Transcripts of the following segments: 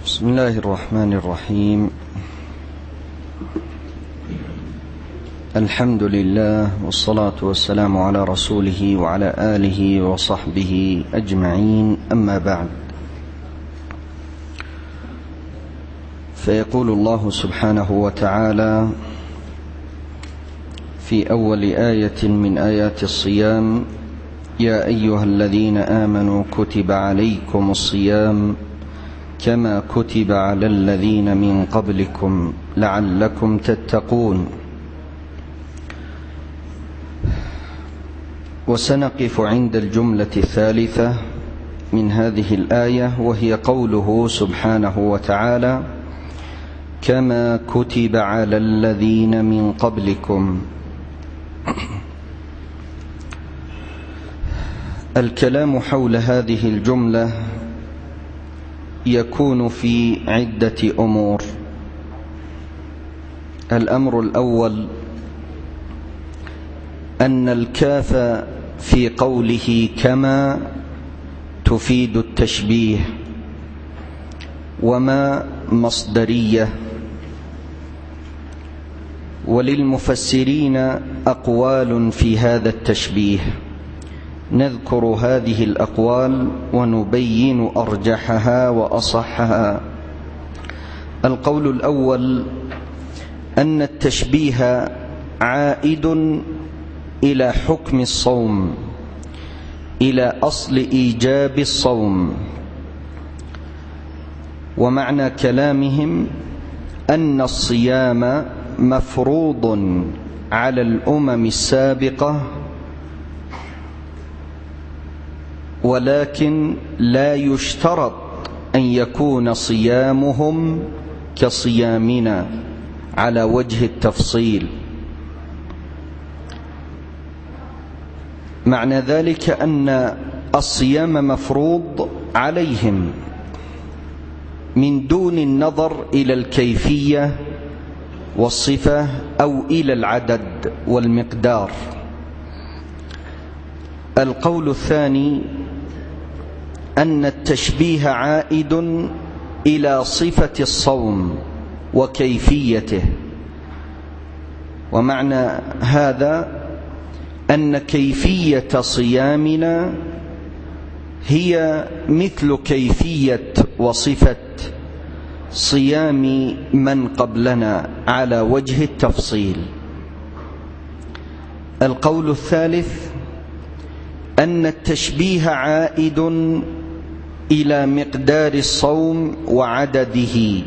بسم الله الرحمن الرحيم. الحمد لله والصلاة والسلام على رسوله وعلى آله وصحبه أجمعين، أما بعد، فيقول الله سبحانه وتعالى في أول آية من آيات الصيام: يا أيها الذين آمنوا كتب عليكم الصيام كما كتب على الذين من قبلكم لعلكم تتقون. وسنقف عند الجملة الثالثة من هذه الآية، وهي قوله سبحانه وتعالى: كما كتب على الذين من قبلكم. الكلام حول هذه الجملة يكون في عدة أمور. الأمر الأول أن الكاف في قوله كما تفيد التشبيه، وما مصدرية، وللمفسرين أقوال في هذا التشبيه، نذكر هذه الأقوال ونبين أرجحها وأصحها. القول الأول أن التشبيه عائد إلى حكم الصوم، إلى أصل إيجاب الصوم. ومعنى كلامهم أن الصيام مفروض على الأمم السابقة، ولكن لا يشترط أن يكون صيامهم كصيامنا على وجه التفصيل. معنى ذلك أن الصيام مفروض عليهم من دون النظر إلى الكيفية والصفة أو إلى العدد والمقدار. القول الثاني أن التشبيه عائد إلى صفة الصوم وكيفيته، ومعنى هذا أن كيفية صيامنا هي مثل كيفية وصفة صيام من قبلنا على وجه التفصيل. القول الثالث أن التشبيه عائد إلى مقدار الصوم وعدده،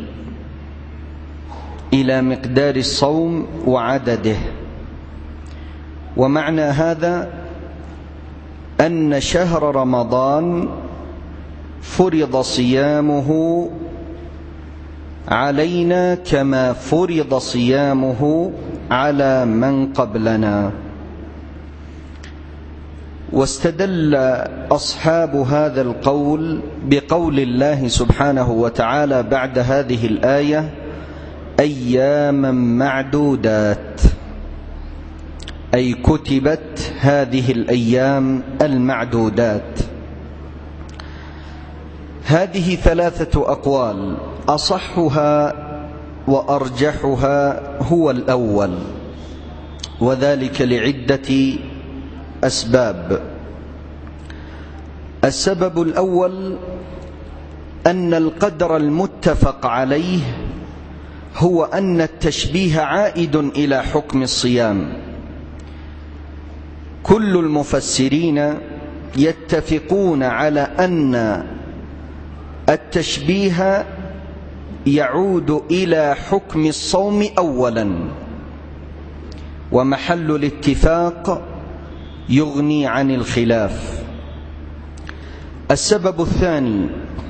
إلى مقدار الصوم وعدده. ومعنى هذا أن شهر رمضان فرض صيامه علينا كما فرض صيامه على من قبلنا. واستدل أصحاب هذا القول بقول الله سبحانه وتعالى بعد هذه الآية: أياما معدودات، أي كتبت هذه الأيام المعدودات. هذه ثلاثة أقوال، أصحها وأرجحها هو الأول، وذلك لعدة أسباب. السبب الأول أن القدر المتفق عليه هو أن التشبيه عائد إلى حكم الصيام. كل المفسرين يتفقون على أن التشبيه يعود إلى حكم الصوم أولا، ومحل الاتفاق يغني عن الخلاف. السبب الثاني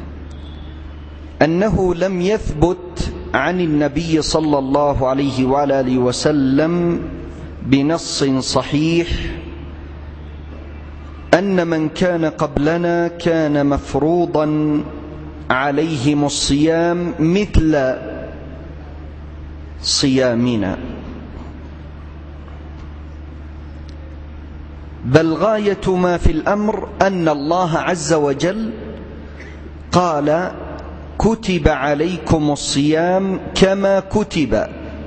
أنه لم يثبت عن النبي صلى الله عليه وآله وسلم بنص صحيح أن من كان قبلنا كان مفروضا عليهم الصيام مثل صيامنا، بل غاية ما في الأمر أن الله عز وجل قال كتب عليكم الصيام كما كتب.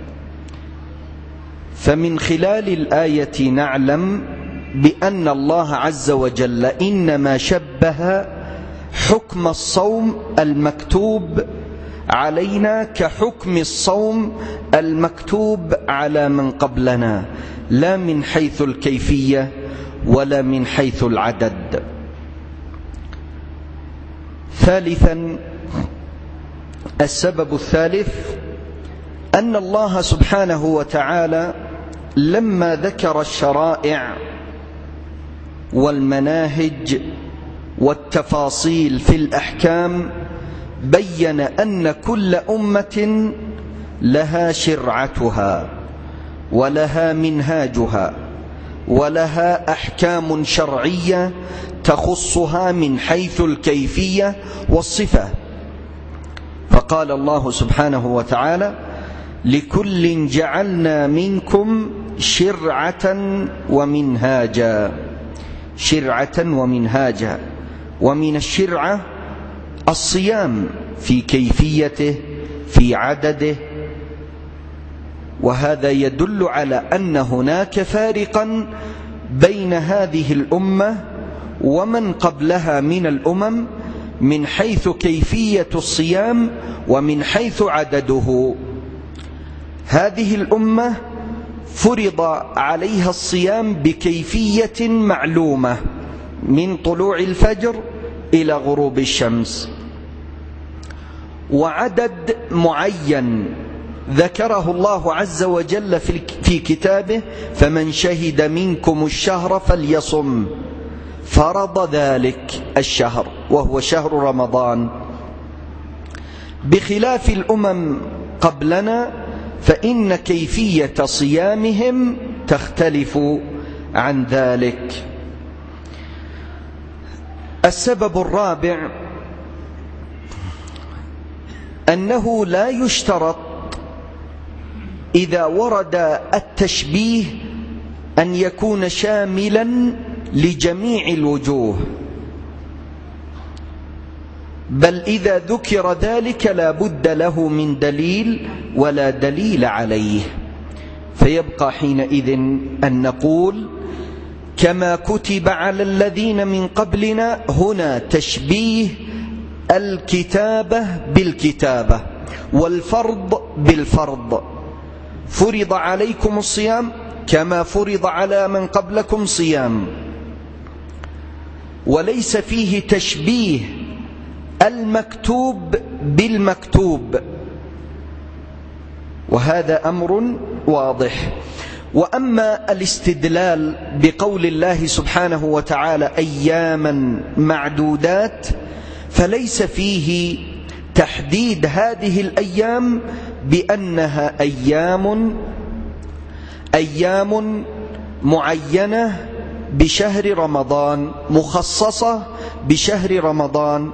فمن خلال الآية نعلم بأن الله عز وجل إنما شبه حكم الصوم المكتوب علينا كحكم الصوم المكتوب على من قبلنا، لا من حيث الكيفية ولا من حيث العدد. ثالثا، السبب الثالث أن الله سبحانه وتعالى لما ذكر الشرائع والمناهج والتفاصيل في الأحكام بين أن كل أمة لها شرعتها ولها منهاجها ولها أحكام شرعية تخصها من حيث الكيفية والصفة. فقال الله سبحانه وتعالى: لكل جعلنا منكم شرعة ومنهاجا. شرعة ومنهاجا. ومن الشرعة الصيام في كيفيته في عدده، وهذا يدل على أن هناك فارقا بين هذه الأمة ومن قبلها من الأمم من حيث كيفية الصيام ومن حيث عدده. هذه الأمة فرض عليها الصيام بكيفية معلومة من طلوع الفجر إلى غروب الشمس، وعدد معين ذكره الله عز وجل في كتابه: فمن شهد منكم الشهر فليصم. فرض ذلك الشهر وهو شهر رمضان، بخلاف الأمم قبلنا فإن كيفية صيامهم تختلف عن ذلك. السبب الرابع أنه لا يشترط إذا ورد التشبيه أن يكون شاملا لجميع الوجوه، بل إذا ذكر ذلك لا بد له من دليل ولا دليل عليه، فيبقى حينئذ أن نقول: كما كتب على الذين من قبلنا. هنا تشبيه الكتابة بالكتابة والفرض بالفرض. فرض عليكم الصيام كما فرض على من قبلكم صيام، وليس فيه تشبيه المكتوب بالمكتوب، وهذا أمر واضح. وأما الاستدلال بقول الله سبحانه وتعالى: أياما معدودات، فليس فيه تحديد هذه الأيام بأنها أيام معينة بشهر رمضان، مخصصة بشهر رمضان،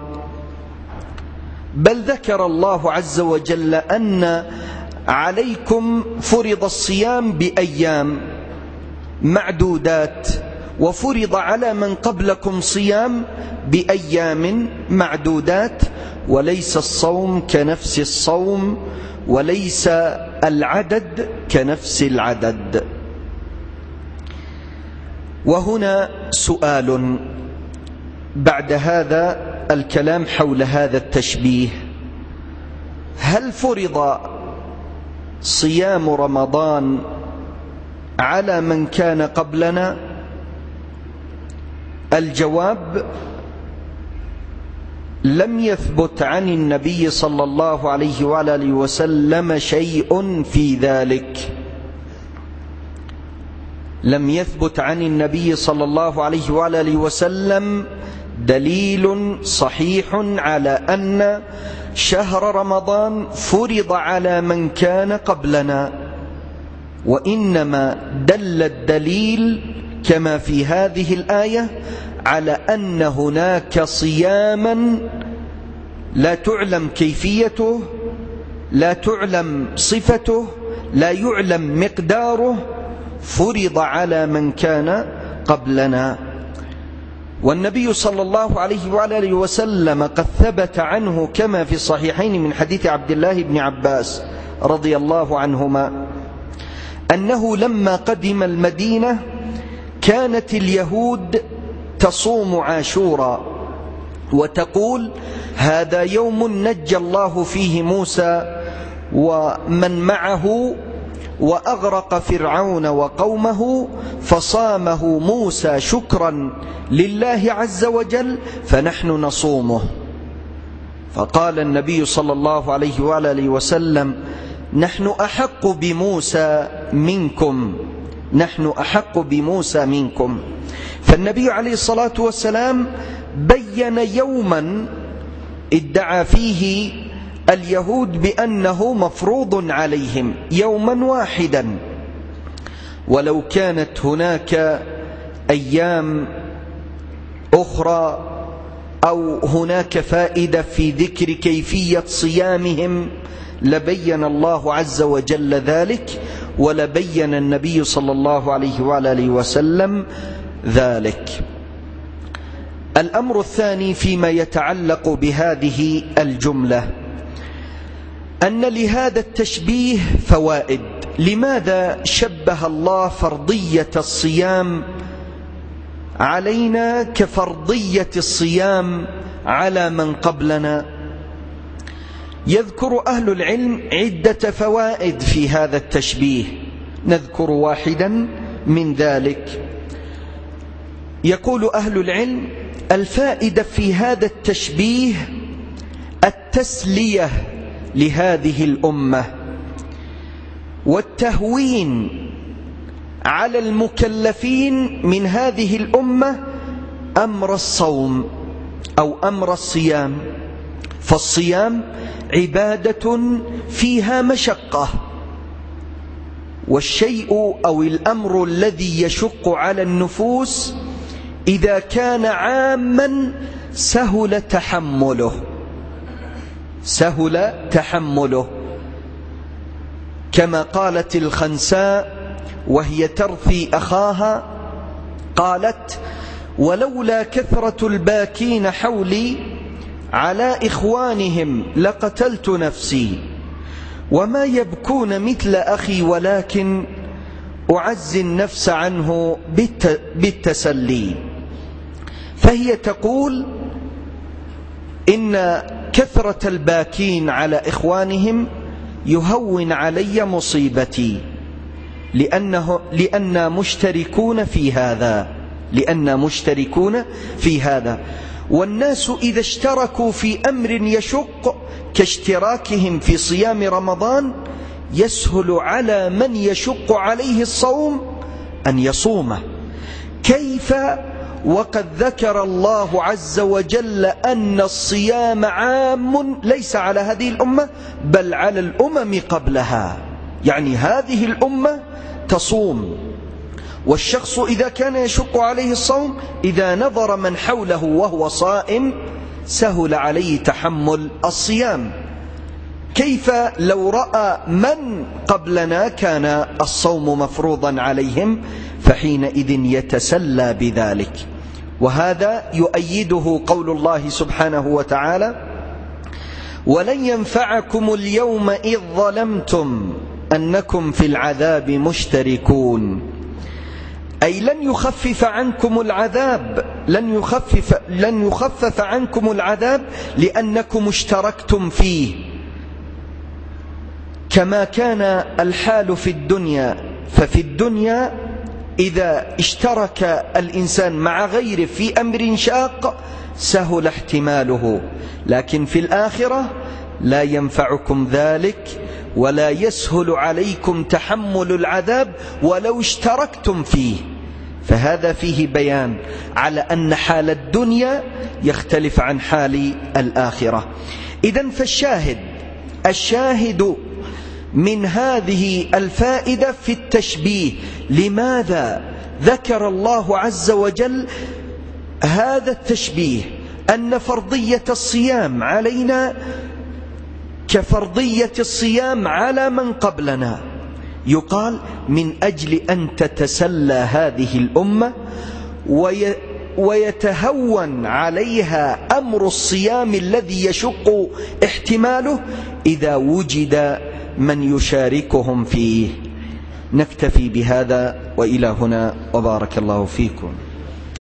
بل ذكر الله عز وجل أن عليكم فرض الصيام بأيام معدودات، وفرض على من قبلكم صيام بأيام معدودات، وليس الصوم كنفس الصوم، وليس العدد كنفس العدد. وهنا سؤال بعد هذا الكلام حول هذا التشبيه: هل فرض صيام رمضان على من كان قبلنا؟ الجواب: لم يثبت عن النبي صلى الله عليه وآله وسلم شيء في ذلك. لم يثبت عن النبي صلى الله عليه وآله وسلم دليل صحيح على أن شهر رمضان فرض على من كان قبلنا، وإنما دل الدليل كما في هذه الآية على أن هناك صياما لا تعلم كيفيته، لا تعلم صفته، لا يعلم مقداره، فرض على من كان قبلنا. والنبي صلى الله عليه وآله وسلم قد ثبت عنه كما في الصحيحين من حديث عبد الله بن عباس رضي الله عنهما أنه لما قدم المدينة كانت اليهود تصوم عاشورا وتقول هذا يوم نجى الله فيه موسى ومن معه وأغرق فرعون وقومه فصامه موسى شكرا لله عز وجل فنحن نصومه. فقال النبي صلى الله عليه وآله وسلم نحن أحق بموسى منكم، نحن أحق بموسى منكم. فالنبي عليه الصلاة والسلام بين يوما ادعى فيه اليهود بأنه مفروض عليهم، يوما واحدا، ولو كانت هناك أيام أخرى أو هناك فائدة في ذكر كيفية صيامهم لبين الله عز وجل ذلك، ولبين النبي صلى الله عليه وآله وسلم ذلك. الأمر الثاني فيما يتعلق بهذه الجملة أن لهذا التشبيه فوائد. لماذا شبه الله فرضية الصيام علينا كفرضية الصيام على من قبلنا؟ يذكر أهل العلم عدة فوائد في هذا التشبيه، نذكر واحدا من ذلك. يقول أهل العلم الفائدة في هذا التشبيه التسلية لهذه الأمة والتهوين على المكلفين من هذه الأمة أمر الصوم أو أمر الصيام. فالصيام عبادة فيها مشقة، والشيء أو الأمر الذي يشق على النفوس إذا كان عاما سهل تحمله، كما قالت الخنساء وهي ترثي أخاها قالت ولولا كثرة الباكين حولي على إخوانهم لقتلت نفسي وما يبكون مثل أخي ولكن أعزي النفس عنه بالتسلي. فهي تقول إن كثرة الباكين على إخوانهم يهون علي مصيبتي لأننا مشتركون في هذا، والناس إذا اشتركوا في أمر يشق كاشتراكهم في صيام رمضان يسهل على من يشق عليه الصوم أن يصومه. كيف وقد ذكر الله عز وجل أن الصيام عام ليس على هذه الأمة بل على الأمم قبلها، يعني هذه الأمة تصوم، والشخص إذا كان يشق عليه الصوم إذا نظر من حوله وهو صائم سهل عليه تحمل الصيام. كيف لو رأى من قبلنا كان الصوم مفروضا عليهم، فحينئذ يتسلى بذلك. وهذا يؤيده قول الله سبحانه وتعالى ولن ينفعكم اليوم إذ ظلمتم أنكم في العذاب مشتركون، أي لن يخفف عنكم العذاب، لن يخفف عنكم العذاب لأنكم اشتركتم فيه، كما كان الحال في الدنيا. ففي الدنيا إذا اشترك الإنسان مع غيره في أمر شاق سهل احتماله، لكن في الآخرة لا ينفعكم ذلك ولا يسهل عليكم تحمل العذاب ولو اشتركتم فيه. فهذا فيه بيان على أن حال الدنيا يختلف عن حال الآخرة. إذن الشاهد من هذه الفائدة في التشبيه. لماذا ذكر الله عز وجل هذا التشبيه؟ أن فرضية الصيام علينا كفرضية الصيام على من قبلنا. يقال من أجل أن تتسلى هذه الأمة ويتهون عليها أمر الصيام الذي يشق احتماله إذا وجد من يشاركهم فيه. نكتفي بهذا وإلى هنا، وبارك الله فيكم.